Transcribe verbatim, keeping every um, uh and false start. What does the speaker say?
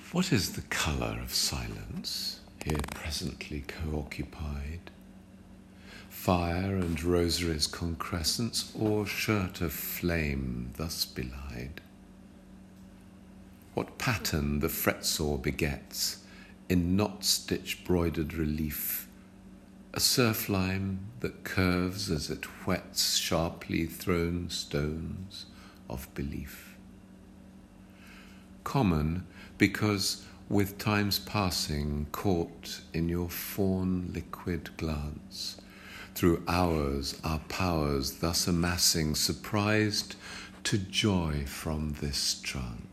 What is the colour of silence, here presently co-occupied? Fire and rosaries concrescence, or shirt of flame thus belied? What pattern the fretsaw begets, in knot-stitch broidered relief, a surf-lime that curves as it whets sharply thrown stones of belief. Common because, with time's passing caught in your fawn liquid glance, through hours our powers thus amassing, surprised to joy from this trance.